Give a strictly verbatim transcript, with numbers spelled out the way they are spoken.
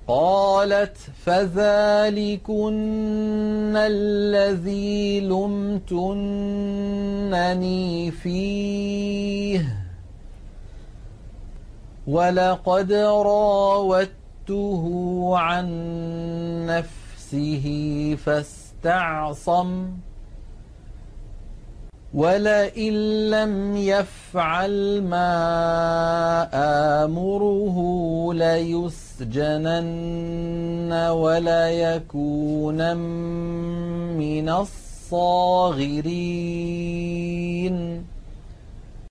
قالت فذلكن الذي لمتنني فيه ولقد راودته عن نفسه فاستعصم ولئن لم يفعل ما آمره ليسجنن وليكونن من الصاغرين